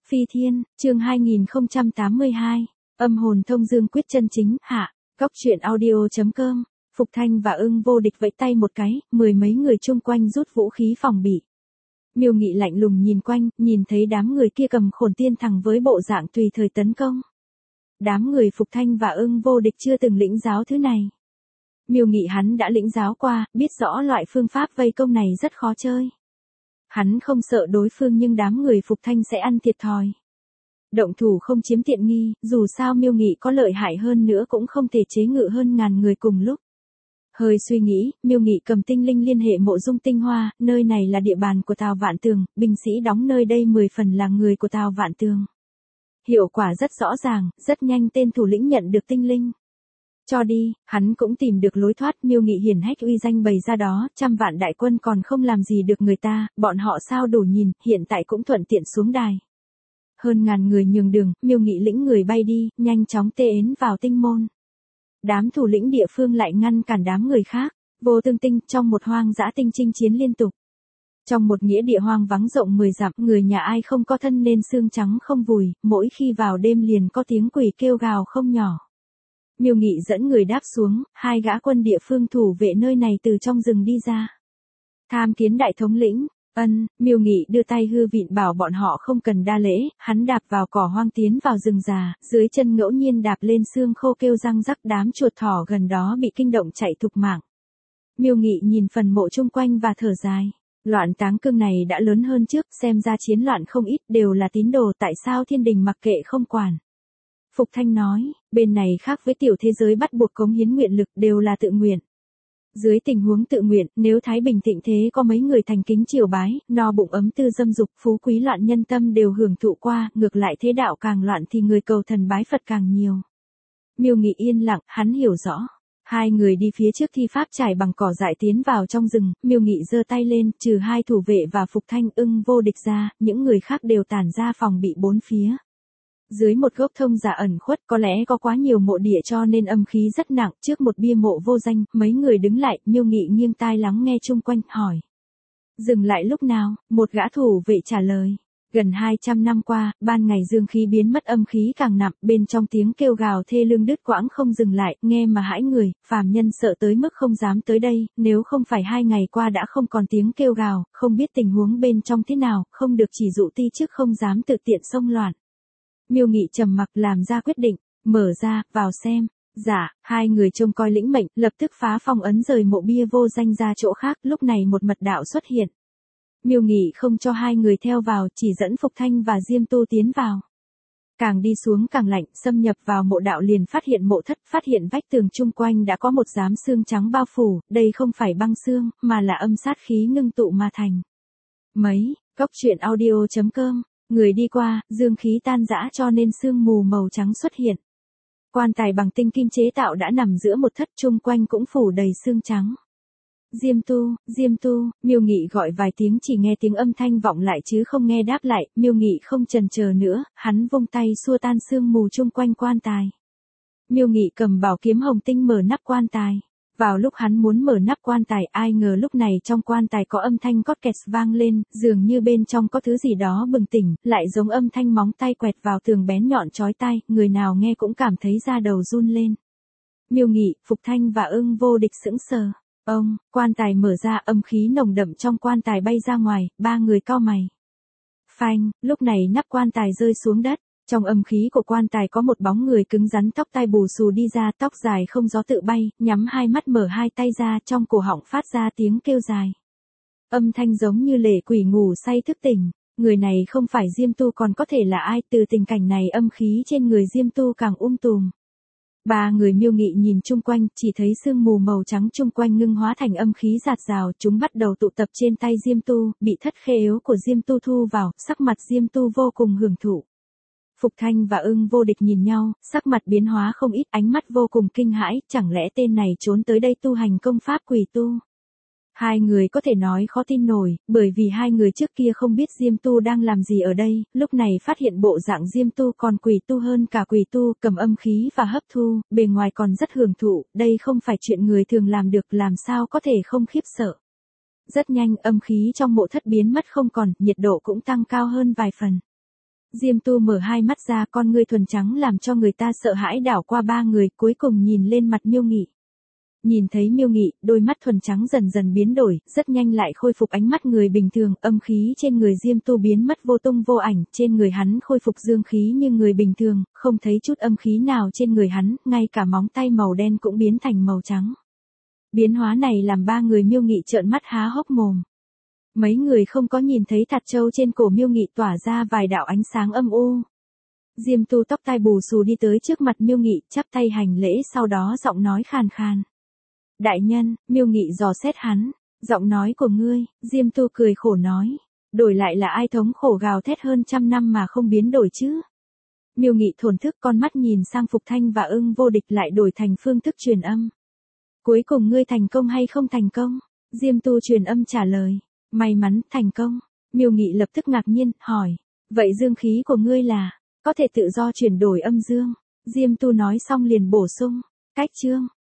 Phi Thiên, chương 2082, âm hồn thông dương quyết chân chính, hạ, góc truyện audio.com, Phục Thanh và Ưng Vô Địch vẫy tay một cái, mười mấy người chung quanh rút vũ khí phòng bị. Miêu Nghị lạnh lùng nhìn quanh, nhìn thấy đám người kia cầm khổn tiên thẳng với bộ dạng tùy thời tấn công. Đám người Phục Thanh và Ưng Vô Địch chưa từng lĩnh giáo thứ này. Miêu Nghị hắn đã lĩnh giáo qua, biết rõ loại phương pháp vây công này rất khó chơi. Hắn không sợ đối phương nhưng đám người Phục Thanh sẽ ăn thiệt thòi. Động thủ không chiếm tiện nghi, dù sao Miêu Nghị có lợi hại hơn nữa cũng không thể chế ngự hơn ngàn người cùng lúc. Hơi suy nghĩ, Miêu Nghị cầm tinh linh liên hệ Mộ Dung Tinh Hoa, nơi này là địa bàn của Tào Vạn Tường, binh sĩ đóng nơi đây 10 phần là người của Tào Vạn Tường. Hiệu quả rất rõ ràng, rất nhanh tên thủ lĩnh nhận được tinh linh. Cho đi, hắn cũng tìm được lối thoát. Miêu Nghị hiển hách uy danh bày ra đó, 100 vạn đại quân còn không làm gì được người ta, bọn họ sao đủ nhìn, hiện tại cũng thuận tiện xuống đài. Hơn ngàn người nhường đường, Miêu Nghị lĩnh người bay đi, nhanh chóng tê ến vào tinh môn. Đám thủ lĩnh địa phương lại ngăn cản đám người khác, vô tương tinh trong một hoang dã tinh chinh chiến liên tục. Trong một nghĩa địa hoang vắng rộng 10 dặm, người nhà ai không có thân nên xương trắng không vùi, mỗi khi vào đêm liền có tiếng quỷ kêu gào không nhỏ. Miêu Nghị dẫn người đáp xuống, hai gã quân địa phương thủ vệ nơi này từ trong rừng đi ra. Tham kiến đại thống lĩnh. Miêu Nghị đưa tay hư vịn bảo bọn họ không cần đa lễ, hắn đạp vào cỏ hoang tiến vào rừng già, dưới chân ngẫu nhiên đạp lên xương khô kêu răng rắc, đám chuột thỏ gần đó bị kinh động chạy thục mạng. Miêu Nghị nhìn phần mộ chung quanh và thở dài. Loạn táng cương này đã lớn hơn trước, xem ra chiến loạn không ít, đều là tín đồ, tại sao thiên đình mặc kệ không quản. Phục Thanh nói, bên này khác với tiểu thế giới bắt buộc cống hiến nguyện lực, đều là tự nguyện. Dưới tình huống tự nguyện, nếu Thái Bình thịnh thế có mấy người thành kính triều bái, no bụng ấm tư dâm dục, phú quý loạn nhân tâm đều hưởng thụ qua, ngược lại thế đạo càng loạn thì người cầu thần bái Phật càng nhiều. Miêu Nghị yên lặng, hắn hiểu rõ. Hai người đi phía trước thi pháp trải bằng cỏ dại tiến vào trong rừng, Miêu Nghị giơ tay lên, trừ hai thủ vệ và Phục Thanh Ưng Vô Địch ra, những người khác đều tản ra phòng bị bốn phía. Dưới một gốc thông giả ẩn khuất, có lẽ có quá nhiều mộ địa cho nên âm khí rất nặng, trước một bia mộ vô danh, mấy người đứng lại, Miêu Nghị nghiêng tai lắng nghe chung quanh, hỏi. Dừng lại lúc nào? Một gã thủ vệ trả lời. Gần 200 năm qua, ban ngày dương khí biến mất âm khí càng nặng, bên trong tiếng kêu gào thê lương đứt quãng không dừng lại, nghe mà hãi người, phàm nhân sợ tới mức không dám tới đây, nếu không phải 2 ngày qua đã không còn tiếng kêu gào, không biết tình huống bên trong thế nào, không được chỉ dụ ti chức không dám tự tiện xông loạn. Miêu Nghị trầm mặc làm ra quyết định, mở ra, vào xem. Dạ, hai người trông coi lĩnh mệnh, lập tức phá phong ấn rời mộ bia vô danh ra chỗ khác, lúc này một mật đạo xuất hiện. Miêu Nghị không cho hai người theo vào, chỉ dẫn Phục Thanh và Diêm Tu tiến vào. Càng đi xuống càng lạnh, xâm nhập vào mộ đạo liền phát hiện mộ thất, phát hiện vách tường chung quanh đã có một dám xương trắng bao phủ, đây không phải băng xương, mà là âm sát khí ngưng tụ mà thành. Góc truyện audio.com. Người đi qua, dương khí tan rã cho nên sương mù màu trắng xuất hiện. Quan tài bằng tinh kim chế tạo đã nằm giữa một thất, chung quanh cũng phủ đầy sương trắng. Diêm Tu, Miêu Nghị gọi vài tiếng, chỉ nghe tiếng âm thanh vọng lại chứ không nghe đáp lại, Miêu Nghị không chần chờ nữa, hắn vung tay xua tan sương mù chung quanh quan tài. Miêu Nghị cầm bảo kiếm hồng tinh mở nắp quan tài. Vào lúc hắn muốn mở nắp quan tài, ai ngờ lúc này trong quan tài có âm thanh cót kẹt vang lên, dường như bên trong có thứ gì đó bừng tỉnh, lại giống âm thanh móng tay quẹt vào tường bén nhọn chói tai, người nào nghe cũng cảm thấy da đầu run lên. Miêu Nghị, Phục Thanh và Ưng Vô Địch sững sờ. Quan tài mở ra, âm khí nồng đậm trong quan tài bay ra ngoài, ba người cau mày. Phanh, lúc này nắp quan tài rơi xuống đất. Trong âm khí của quan tài có một bóng người cứng rắn, tóc tai bù xù đi ra, tóc dài không gió tự bay, nhắm hai mắt mở hai tay ra, trong cổ họng phát ra tiếng kêu dài. Âm thanh giống như lệ quỷ ngủ say thức tỉnh, người này không phải Diêm Tu còn có thể là ai, từ tình cảnh này âm khí trên người Diêm Tu càng tùm. Ba người Miêu Nghị nhìn chung quanh, chỉ thấy sương mù màu trắng chung quanh ngưng hóa thành âm khí rạt rào, chúng bắt đầu tụ tập trên tay Diêm Tu, bị thất khê yếu của Diêm Tu thu vào, sắc mặt Diêm Tu vô cùng hưởng thụ. Phục Thanh và Ưng Vô Địch nhìn nhau, sắc mặt biến hóa không ít, ánh mắt vô cùng kinh hãi, chẳng lẽ tên này trốn tới đây tu hành công pháp quỷ tu. Hai người có thể nói khó tin nổi, bởi vì hai người trước kia không biết Diêm Tu đang làm gì ở đây, lúc này phát hiện bộ dạng Diêm Tu còn quỷ tu hơn cả quỷ tu, cầm âm khí và hấp thu, bề ngoài còn rất hưởng thụ, đây không phải chuyện người thường làm được, làm sao có thể không khiếp sợ. Rất nhanh âm khí trong mộ thất biến mất không còn, nhiệt độ cũng tăng cao hơn vài phần. Diêm Tu mở hai mắt ra, con ngươi thuần trắng làm cho người ta sợ hãi đảo qua ba người, cuối cùng nhìn lên mặt Miêu Nghị. Nhìn thấy Miêu Nghị, đôi mắt thuần trắng dần dần biến đổi, rất nhanh lại khôi phục ánh mắt người bình thường, âm khí trên người Diêm Tu biến mất vô tung vô ảnh, trên người hắn khôi phục dương khí như người bình thường, không thấy chút âm khí nào trên người hắn, ngay cả móng tay màu đen cũng biến thành màu trắng. Biến hóa này làm ba người Miêu Nghị trợn mắt há hốc mồm. Mấy người không có nhìn thấy thạt châu trên cổ Miêu Nghị tỏa ra vài đạo ánh sáng âm u. Diêm Tu tóc tai bù xù đi tới trước mặt Miêu Nghị, chắp tay hành lễ, sau đó giọng nói khàn khàn. Đại nhân, Miêu Nghị dò xét hắn, giọng nói của ngươi, Diêm Tu cười khổ nói. Đổi lại là ai thống khổ gào thét hơn 100 năm mà không biến đổi chứ? Miêu Nghị thổn thức, con mắt nhìn sang Phục Thanh và Ưng Vô Địch, lại đổi thành phương thức truyền âm. Cuối cùng ngươi thành công hay không thành công? Diêm Tu truyền âm trả lời. May mắn, thành công. Miêu Nghị lập tức ngạc nhiên, hỏi. Vậy dương khí của ngươi là, có thể tự do chuyển đổi âm dương? Diêm Tu nói xong liền bổ sung. Cách chương.